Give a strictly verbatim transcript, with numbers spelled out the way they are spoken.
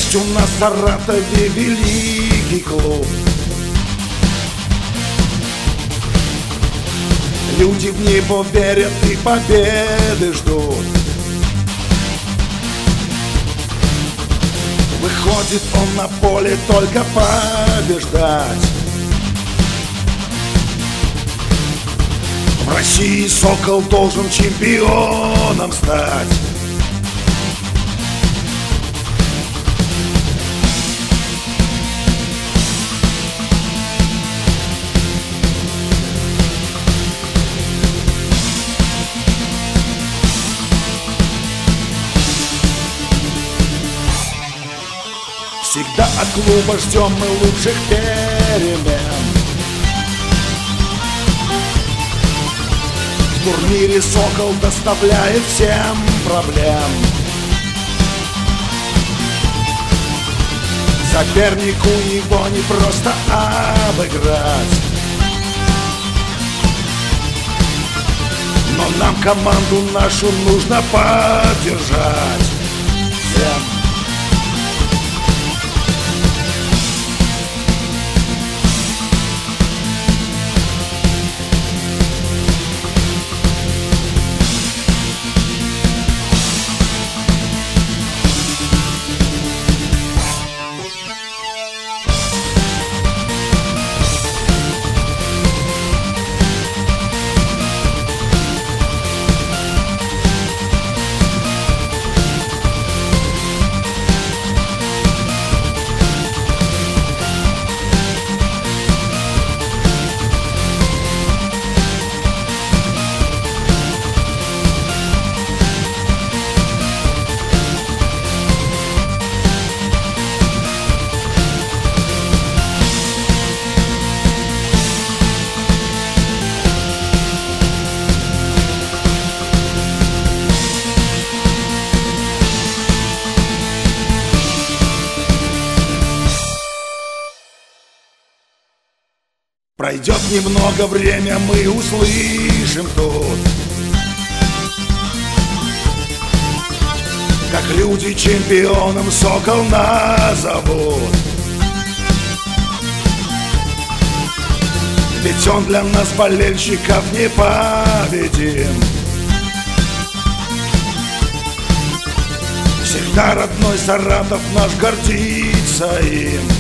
Есть у нас в Саратове великий клуб. Люди в него верят и победы ждут. Выходит он на поле только побеждать. В России «Сокол» должен чемпионом стать. Всегда от клуба ждем мы лучших перемен. В турнире «Сокол» доставляет всем проблем. Сопернику его не просто обыграть, но нам команду нашу нужно поддержать всем. Пройдет немного время, мы услышим тут, как люди чемпионом «Сокол» назовут. Ведь он для нас, болельщиков, непобедим. Всегда родной Саратов наш гордится им.